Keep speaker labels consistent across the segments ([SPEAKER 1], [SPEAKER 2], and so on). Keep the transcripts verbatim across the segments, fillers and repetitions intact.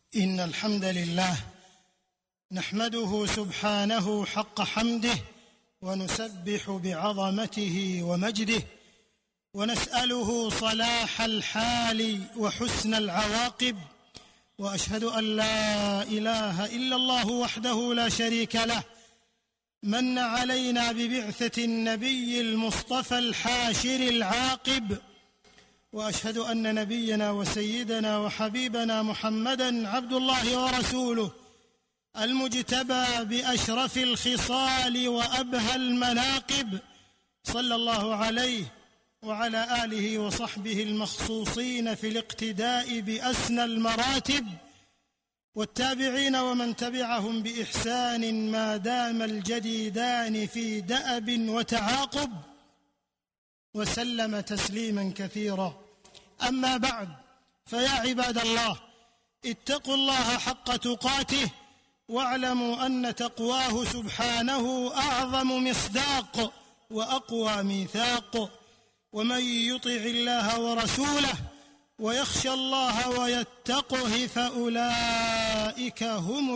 [SPEAKER 1] إن الحمد لله نحمده سبحانه حق حمده، ونسبح بعظمته ومجده، ونسأله صلاح الحال وحسن العواقب، وأشهد أن لا إله إلا الله وحده لا شريك له، من علينا ببعثة النبي المصطفى الحاشر العاقب. وأشهد أن نبينا وسيدنا وحبيبنا محمدًا عبد الله ورسوله المجتبى بأشرف الخصال وأبهى المناقب، صلى الله عليه وعلى آله وصحبه المخصوصين في الاقتداء بأسنى المراتب، والتابعين ومن تبعهم بإحسان ما دام الجديدان في دأب وتعاقب، وسلم تسليما كثيرا. أما بعد، فيا عباد الله، اتقوا الله حق تقاته، واعلموا أن تقواه سبحانه أعظم مصداق وأقوى ميثاق. ومن يطع الله ورسوله ويخشى الله ويتقه فأولئك هم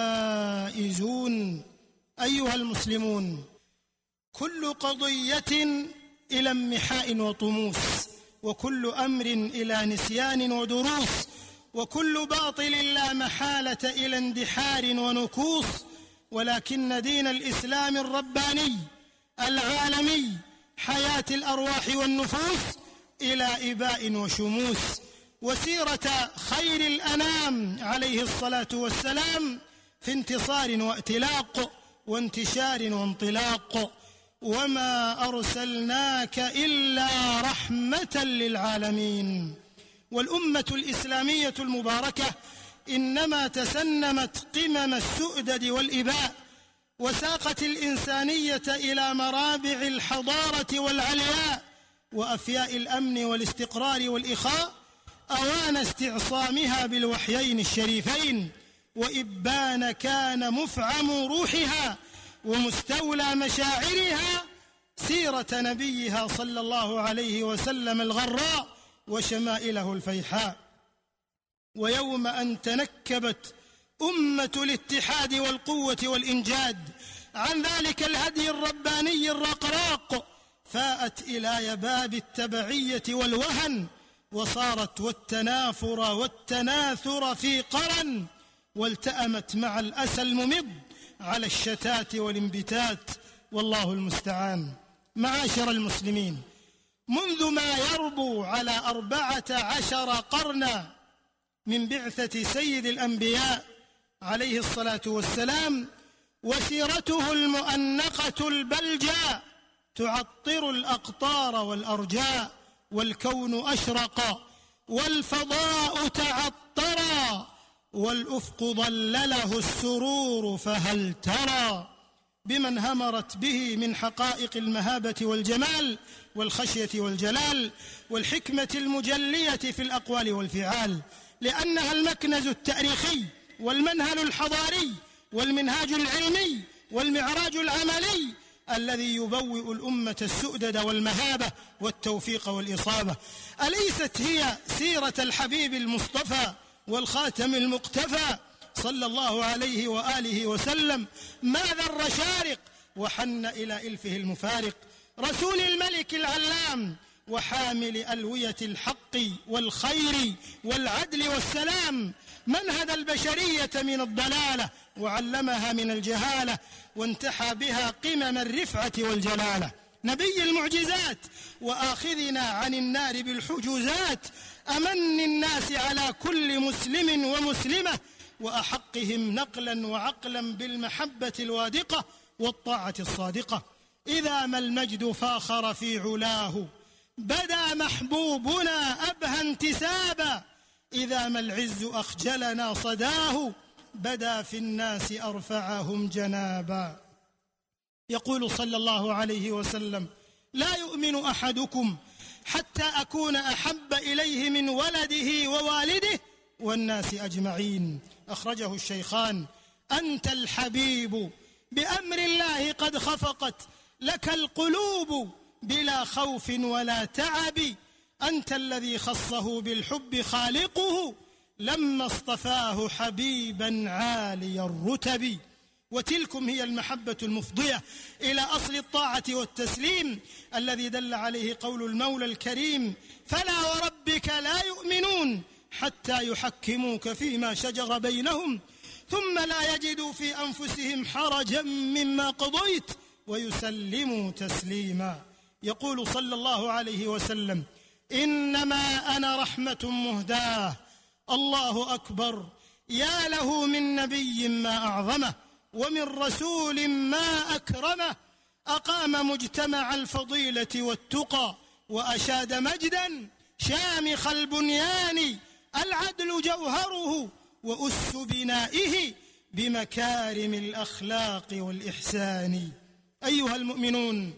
[SPEAKER 1] الفائزون. أيها المسلمون، كل قضية إلى امحاء وطموس، وكل أمر إلى نسيان ودروس، وكل باطل لا محالة إلى اندحار ونكوص، ولكن دين الإسلام الرباني العالمي حياة الأرواح والنفوس إلى إباء وشموس، وسيرة خير الأنام عليه الصلاة والسلام في انتصار وائتلاق وانتشار وانطلاق. وما أرسلناك إلا رحمة للعالمين. والأمة الإسلامية المباركة إنما تسنمت قمم السؤدد والإباء، وساقت الإنسانية إلى مرابع الحضارة والعلياء وأفياء الأمن والاستقرار والإخاء، أوان استعصامها بالوحيين الشريفين، وإبان كان مفعم روحها ومستولى مشاعرها سيرة نبيها صلى الله عليه وسلم الغراء وشمائله الفيحاء. ويوم أن تنكبت أمة الاتحاد والقوة والإنجاد عن ذلك الهدي الرباني الرقراق، فاءت إلى يباب التبعية والوهن، وصارت والتنافر والتناثر في قرن، والتأمت مع الأسى الممض على الشتات والانبتات، والله المستعان. معاشر المسلمين، منذ ما يربو على أربعة عشر قرنا من بعثة سيد الأنبياء عليه الصلاة والسلام، وسيرته المؤنقة البلجاء تعطر الأقطار والأرجاء، والكون أشرق والفضاء تعطرا، والأفق ظلله السرور، فهل ترى بمن همرت به من حقائق المهابة والجمال والخشية والجلال والحكمة المجلية في الأقوال والفعال، لأنها المكنز التاريخي والمنهل الحضاري والمنهاج العلمي والمعراج العملي الذي يبوئ الأمة السؤدد والمهابة والتوفيق والإصابة. أليست هي سيرة الحبيب المصطفى والخاتم المقتفى صلى الله عليه وآله وسلم؟ ما ذر شارق وحن إلى إلفه المفارق، رسول الملك العلام وحامل ألوية الحق والخير والعدل والسلام، من هدى البشرية من الضلالة وعلمها من الجهالة، وانتحى بها قمم الرفعة والجلالة. نبي المعجزات وآخذنا عن النار بالحجوزات، أمن الناس على كل مسلم ومسلمة، وأحقهم نقلا وعقلا بالمحبة الوادقة والطاعة الصادقة. إذا ما المجد فاخر في علاه بدا محبوبنا أبهى انتسابا، إذا ما العز أخجلنا صداه بدا في الناس أرفعهم جنابا. يقول صلى الله عليه وسلم: لا يؤمن أحدكم حتى أكون أحب إليه من ولده ووالده والناس أجمعين. أخرجه الشيخان. أنت الحبيب بأمر الله قد خفقت لك القلوب بلا خوف ولا تعب، أنت الذي خصه بالحب خالقه لما اصطفاه حبيبا عالي الرتب. وتلكم هي المحبة المفضية إلى أصل الطاعة والتسليم الذي دل عليه قول المولى الكريم: فلا وربك لا يؤمنون حتى يحكموك فيما شجر بينهم ثم لا يجدوا في أنفسهم حرجا مما قضيت ويسلموا تسليما. يقول صلى الله عليه وسلم: إنما أنا رحمة مهداة. الله أكبر، يا له من نبي ما أعظمه ومن رسول ما أكرمه. أقام مجتمع الفضيلة والتقى وأشاد مجدا شامخ البنيان، العدل جوهره وأس بنائه بمكارم الأخلاق والإحسان. أيها المؤمنون،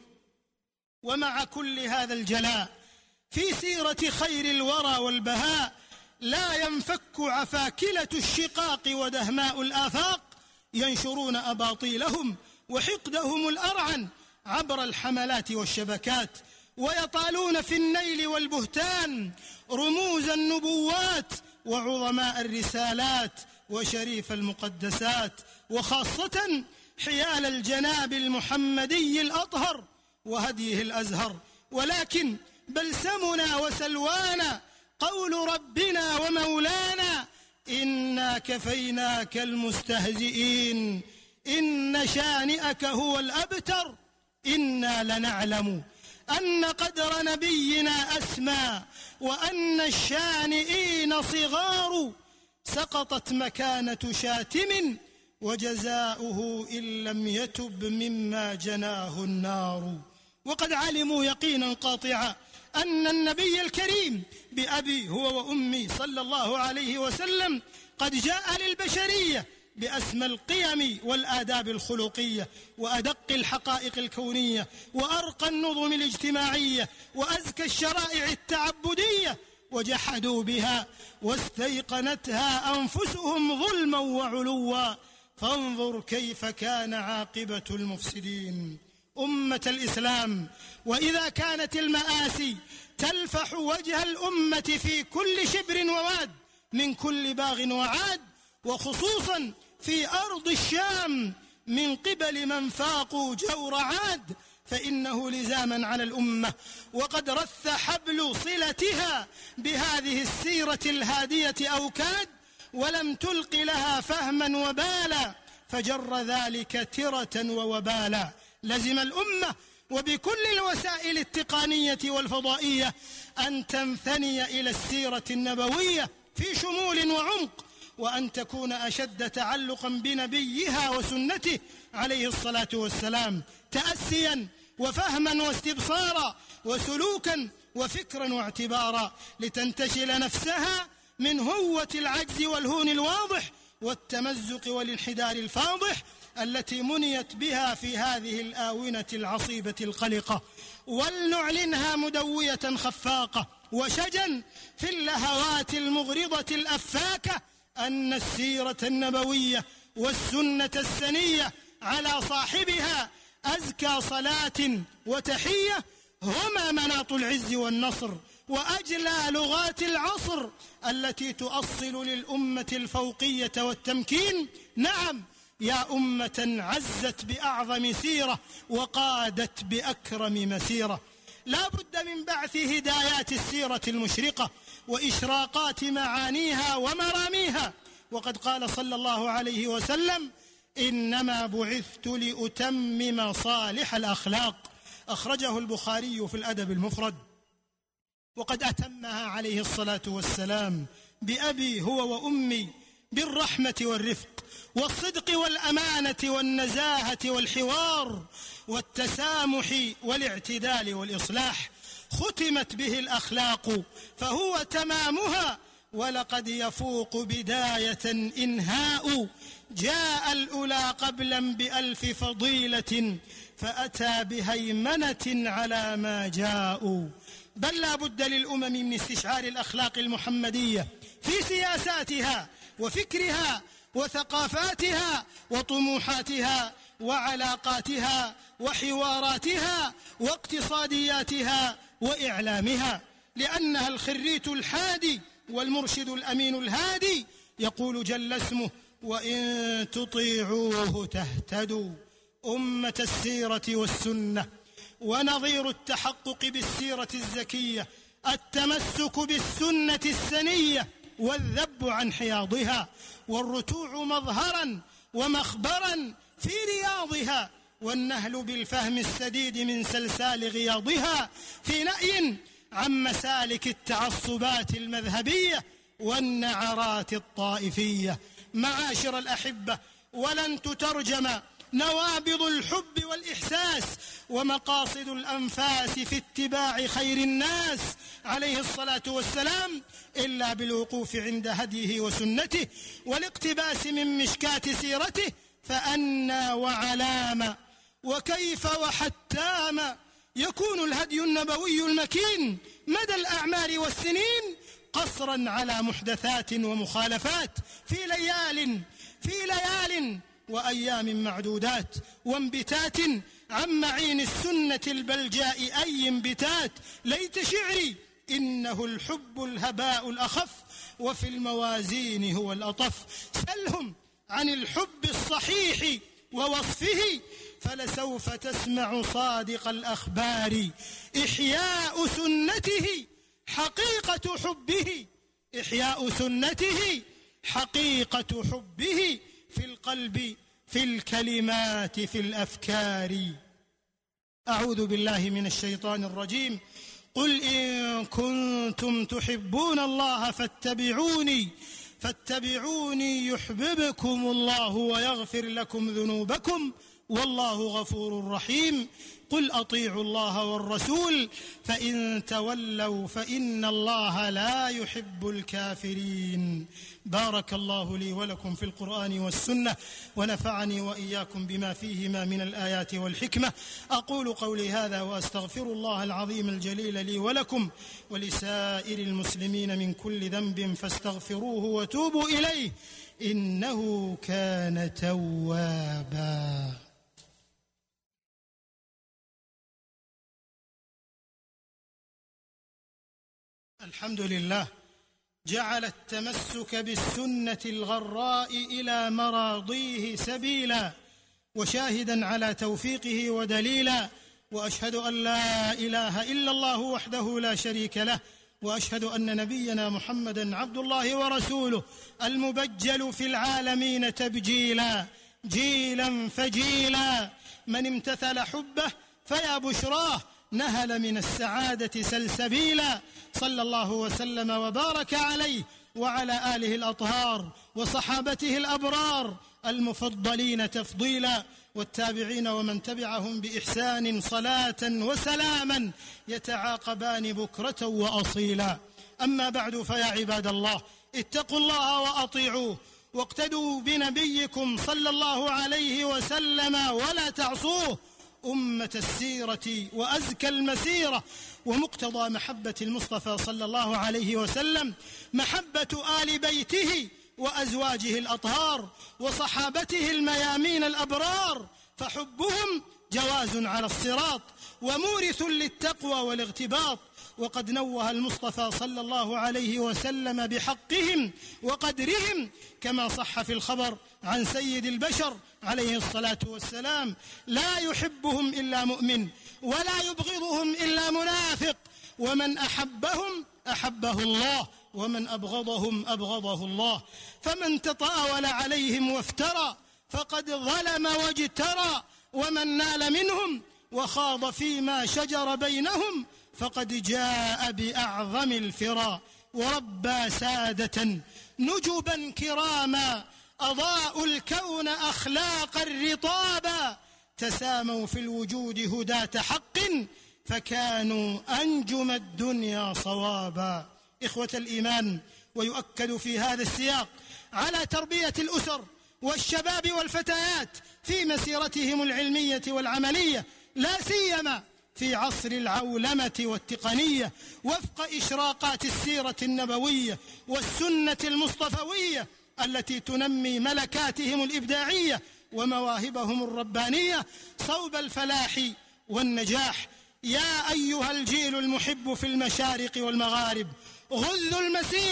[SPEAKER 1] ومع كل هذا الجلاء في سيرة خير الورى والبهاء لا ينفك عفاكلة الشقاق ودهماء الآفاق ينشرون أباطيلهم وحقدهم الأرعن عبر الحملات والشبكات، ويطالون في النيل والبهتان رموز النبوات وعظماء الرسالات وشريف المقدسات، وخاصة حيال الجناب المحمدي الأطهر وهديه الأزهر. ولكن بلسمنا وسلوانا قول ربنا ومولانا: إنا كفيناك المستهزئين إن شانئك هو الأبتر. إنا لنعلم أن قدر نبينا أسمى وأن الشانئين صغار، سقطت مكانة شاتم وجزاؤه إن لم يتب مما جناه النار. وقد علموا يقينا قاطعا أن النبي الكريم بأبي هو وأمي صلى الله عليه وسلم قد جاء للبشرية بأسمى القيم والآداب الخلقية وأدق الحقائق الكونية وأرقى النظم الاجتماعية وأزكى الشرائع التعبدية، وجحدوا بها واستيقنتها أنفسهم ظلما وعلوا، فانظر كيف كان عاقبة المفسدين. أمة الإسلام، وإذا كانت المآسي تلفح وجه الأمة في كل شبر وواد من كل باغ وعاد، وخصوصا في أرض الشام من قبل من فاقوا جور عاد، فإنه لزاما على الأمة وقد رث حبل صلتها بهذه السيرة الهادية أوكاد ولم تلق لها فهما وبالا، فجر ذلك ترة ووبالا. لزم الأمة وبكل الوسائل التقنية والفضائية أن تنثني إلى السيرة النبوية في شمول وعمق، وأن تكون أشد تعلقا بنبيها وسنته عليه الصلاة والسلام، تأسيا وفهما واستبصارا وسلوكا وفكرا واعتبارا، لتنتشل نفسها من هوة العجز والهون الواضح والتمزق والانحدار الفاضح التي منيت بها في هذه الآونة العصيبة القلقة، ولنعلنها مدوية خفاقة وشجا في اللهوات المغرضة الأفاكة أن السيرة النبوية والسنة السنية على صاحبها أزكى صلاة وتحية هما مناط العز والنصر وأجلى لغات العصر التي تؤصل للأمة الفوقية والتمكين. نعم يا أمة عزت بأعظم سيرة وقادت بأكرم مسيرة. لا بد من بعث هدايات السيرة المشرقة وإشراقات معانيها ومراميها، وقد قال صلى الله عليه وسلم: إنما بعثت لأتمم صالح الأخلاق. أخرجه البخاري في الأدب المفرد. وقد أتمها عليه الصلاة والسلام بأبي هو وأمي بالرحمة والرفق والصدق والأمانة والنزاهة والحوار والتسامح والاعتدال والإصلاح. ختمت به الأخلاق فهو تمامها، ولقد يفوق بداية إنهاء. جاء الأولى قبلا بألف فضيلة فأتى بهيمنة على ما جاءوا. بل لا بد للأمم من استشعار الأخلاق المحمدية في سياساتها وفكرها وثقافاتها وطموحاتها وعلاقاتها وحواراتها واقتصادياتها وإعلامها، لأنها الخريت الحادي والمرشد الأمين الهادي، يقول جل اسمه: وإن تطيعوه تهتدوا. أمة السيرة والسنة، ونظير التحقق بالسيرة الزكية التمسك بالسنة السنية والذب عن حياضها، والرتوع مظهرا ومخبرا في رياضها، والنهل بالفهم السديد من سلسال غياضها، في نأي عن مسالك التعصبات المذهبية والنعرات الطائفية. معاشر الأحبة، ولن تترجم نوابض الحب والإحساس ومقاصد الأنفاس في اتباع خير الناس عليه الصلاة والسلام إلا بالوقوف عند هديه وسنته والاقتباس من مشكاة سيرته. فأنى وعلام وكيف وحتام يكون الهدي النبوي المكين مدى الأعمار والسنين قصرا على محدثات ومخالفات في ليال في ليال وأيام معدودات، وانبتات عن معين السنة البلجاء أي انبتات. ليت شعري إنه الحب الهباء الأخف، وفي الموازين هو الأطف. سلهم عن الحب الصحيح ووصفه، فلسوف تسمع صادق الأخبار. إحياء سنته حقيقة حبه، إحياء سنته حقيقة حبه، في القلب، في الكلمات، في الأفكار. أعوذ بالله من الشيطان الرجيم. قل إن كنتم تحبون الله فاتبعوني فاتبعوني يحببكم الله ويغفر لكم ذنوبكم والله غفور رحيم. قل أطيعوا الله والرسول فإن تولوا فإن الله لا يحب الكافرين. بارك الله لي ولكم في القرآن والسنة، ونفعني وإياكم بما فيهما من الآيات والحكمة. أقول قولي هذا وأستغفر الله العظيم الجليل لي ولكم ولسائر المسلمين من كل ذنب فاستغفروه وتوبوا إليه إنه كان توابا. الحمد لله جعل التمسك بالسنة الغراء إلى مراضيه سبيلا وشاهدا على توفيقه ودليلا، وأشهد أن لا إله إلا الله وحده لا شريك له، وأشهد أن نبينا محمدا عبد الله ورسوله المبجل في العالمين تبجيلا جيلا فجيلا. من امتثل حبه فيا بشراه نهل من السعادة سلسبيلا. صلى الله وسلم وبارك عليه وعلى آله الأطهار وصحابته الأبرار المفضلين تفضيلا، والتابعين ومن تبعهم بإحسان صلاة وسلاما يتعاقبان بكرة وأصيلا. أما بعد، فيا عباد الله، اتقوا الله وأطيعوه واقتدوا بنبيكم صلى الله عليه وسلم ولا تعصوه. أمة السيرة وأزكى المسيرة، ومقتضى محبة المصطفى صلى الله عليه وسلم محبة آل بيته وأزواجه الأطهار وصحابته الميامين الأبرار، فحبهم جواز على الصراط ومورث للتقوى والاغتباط. وقد نوه المصطفى صلى الله عليه وسلم بحقهم وقدرهم كما صح في الخبر عن سيد البشر عليه الصلاة والسلام: لا يحبهم إلا مؤمن ولا يبغضهم إلا منافق، ومن أحبهم أحبه الله ومن أبغضهم أبغضه الله. فمن تطاول عليهم وافترى فقد ظلم واجترى، ومن نال منهم وخاض فيما شجر بينهم فقد جاء بأعظم الفرى. وربى سادة نجبا كراما أضاءوا الكون أخلاقا رطابا، تساموا في الوجود هداة حق فكانوا أنجم الدنيا صوابا. إخوة الإيمان، ويؤكد في هذا السياق على تربية الأسر والشباب والفتيات في مسيرتهم العلمية والعملية، لا سيما في عصر العولمة والتقنية، وفق إشراقات السيرة النبوية والسنة المصطفوية التي تنمي ملكاتهم الإبداعية ومواهبهم الربانية صوب الفلاح والنجاح. يا أيها الجيل المحب في المشارق والمغارب، غذوا المسير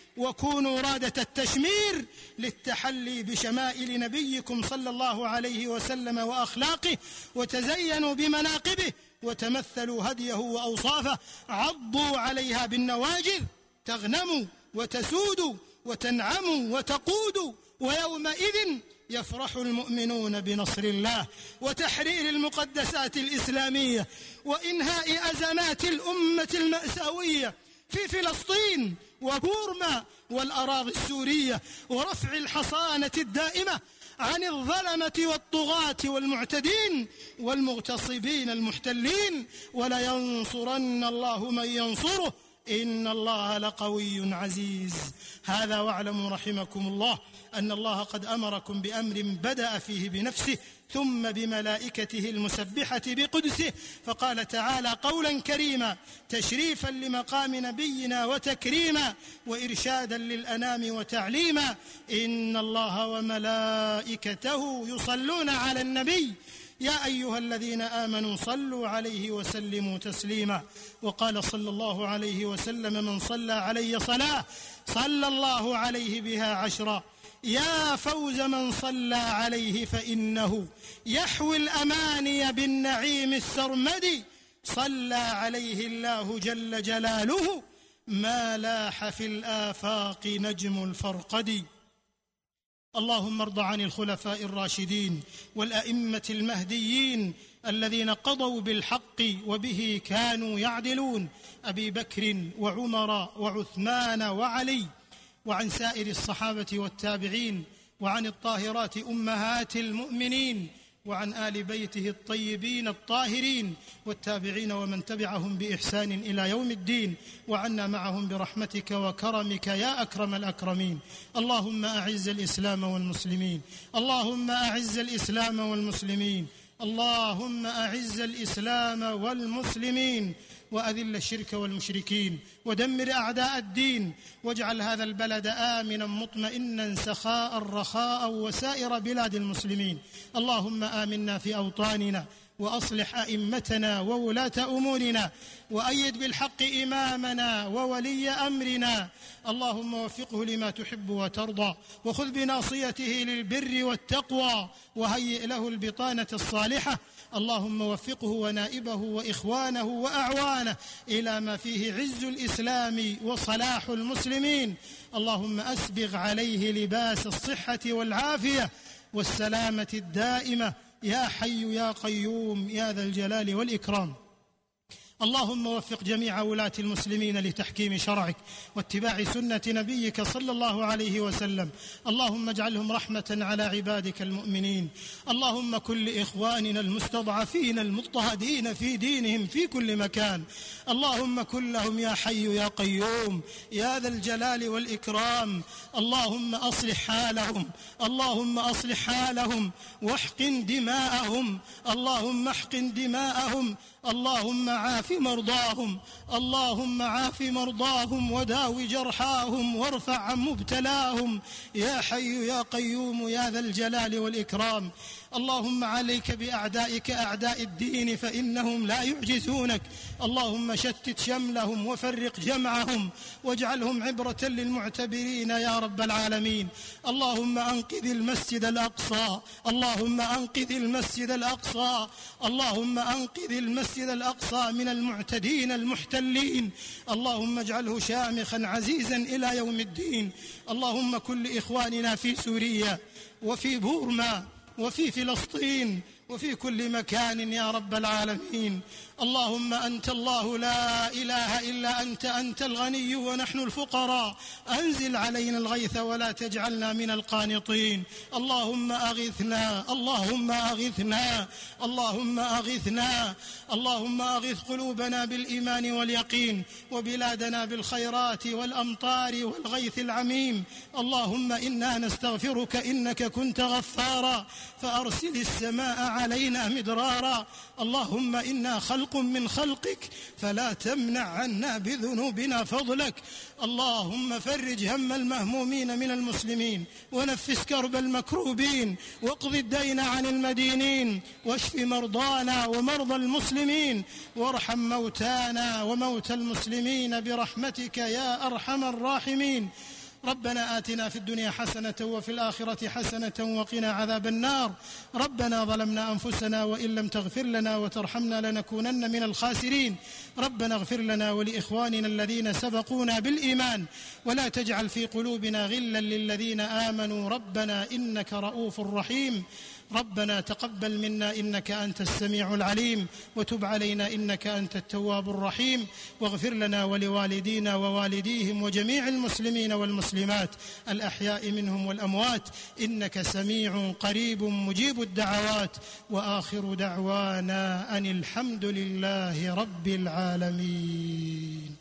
[SPEAKER 1] وكونوا رادة التشمير للتحلي بشمائل نبيكم صلى الله عليه وسلم وأخلاقه، وتزينوا بمناقبه وتمثلوا هديه وأوصافه، عضوا عليها بالنواجذ تغنموا وتسودوا وتنعموا وتقودوا، ويومئذ يفرح المؤمنون بنصر الله وتحرير المقدسات الإسلامية وإنهاء أزمات الأمة المأساوية في فلسطين وبورما والأراضي السورية، ورفع الحصانة الدائمة عن الظلمة والطغاة والمعتدين والمغتصبين المحتلين. ولينصرن الله من ينصره إن الله لقوي عزيز. هذا واعلموا رحمكم الله أن الله قد أمركم بأمر بدأ فيه بنفسه ثم بملائكته المسبحة بقدسه، فقال تعالى قولا كريما تشريفا لمقام نبينا وتكريما وإرشادا للأنام وتعليما: إن الله وملائكته يصلون على النبي يا أيها الذين آمنوا صلوا عليه وسلموا تسليما. وقال صلى الله عليه وسلم: من صلى علي صلاة صلى الله عليه بها عشرا. يا فوز من صلى عليه فإنه يحوي الأماني بالنعيم السرمدي، صلى عليه الله جل جلاله ما لاح في الآفاق نجم الفرقد. اللهم ارض عن الخلفاء الراشدين والأئمة المهديين الذين قضوا بالحق وبه كانوا يعدلون، أبي بكر وعمر وعثمان وعلي، وعن سائر الصحابة والتابعين، وعن الطاهرات أمهات المؤمنين، وعن آل بيته الطيبين الطاهرين والتابعين ومن تبعهم بإحسان إلى يوم الدين، وعنا معهم برحمتك وكرمك يا أكرم الأكرمين. اللهم أعز الإسلام والمسلمين، اللهم أعز الإسلام والمسلمين، اللهم أعز الإسلام والمسلمين، وأذل الشرك والمشركين، ودمر أعداء الدين، واجعل هذا البلد آمنا مطمئنا سخاء رخاء وسائر بلاد المسلمين. اللهم آمنا في أوطاننا، وأصلح أئمتنا وولاة أمورنا، وأيد بالحق إمامنا وولي أمرنا. اللهم وفقه لما تحب وترضى، وخذ بناصيته للبر والتقوى، وهيئ له البطانة الصالحة. اللهم وفقه ونائبه وإخوانه وأعوانه إلى ما فيه عز الإسلام وصلاح المسلمين. اللهم أسبغ عليه لباس الصحة والعافية والسلامة الدائمة يا حي يا قيوم يا ذا الجلال والإكرام. اللهم وفق جميع ولاة المسلمين لتحكيم شرعك واتباع سنة نبيك صلى الله عليه وسلم. اللهم اجعلهم رحمة على عبادك المؤمنين. اللهم كن لإخواننا المستضعفين المضطهدين في دينهم في كل مكان، اللهم كن لهم يا حي يا قيوم يا ذا الجلال والإكرام. اللهم أصلح حالهم، اللهم أصلح حالهم واحقن دماءهم، اللهم احقن دماءهم. اللهم عاف مرضاهم، اللهم عاف مرضاهم وداو جرحاهم وارفع عن مبتلاهم يا حي يا قيوم يا ذا الجلال والإكرام. اللهم عليك بأعدائك أعداء الدين فإنهم لا يعجزونك. اللهم شتت شملهم وفرق جمعهم واجعلهم عبرة للمعتبرين يا رب العالمين. اللهم أنقذ المسجد الأقصى، اللهم أنقذ المسجد الأقصى، اللهم أنقذ المسجد الأقصى من المعتدين المحتلين. اللهم اجعله شامخا عزيزا إلى يوم الدين. اللهم كن لإخواننا في سوريا وفي بورما وفي فلسطين وفي كل مكان يا رب العالمين. اللهم أنت الله لا إله إلا أنت، أنت الغني ونحن الفقراء، أنزل علينا الغيث ولا تجعلنا من القانطين. اللهم أغثنا، اللهم أغثنا، اللهم أغثنا، اللهم أغث قلوبنا بالإيمان واليقين، وبلادنا بالخيرات والأمطار والغيث العميم. اللهم إنا نستغفرك إنك كنت غفارا فأرسل السماء علينا مدرارا. اللهم إنا خلق من خلقك فلا تمنع عنا بذنوبنا فضلك. اللهم فرج هم المهمومين من المسلمين، ونفس كرب المكروبين، واقض الدين عن المدينين، واشف مرضانا ومرضى المسلمين، وارحم موتانا وموتى المسلمين برحمتك يا أرحم الراحمين. ربنا آتنا في الدنيا حسنة وفي الآخرة حسنة وقنا عذاب النار. ربنا ظلمنا أنفسنا وإن لم تغفر لنا وترحمنا لنكونن من الخاسرين. ربنا اغفر لنا ولإخواننا الذين سبقونا بالإيمان ولا تجعل في قلوبنا غلا للذين آمنوا ربنا إنك رؤوف رحيم. ربنا تقبل منا إنك أنت السميع العليم وتب علينا إنك أنت التواب الرحيم، واغفر لنا ولوالدينا ووالديهم وجميع المسلمين والمسلمات الأحياء منهم والأموات إنك سميع قريب مجيب الدعوات. وآخر دعوانا أن الحمد لله رب العالمين.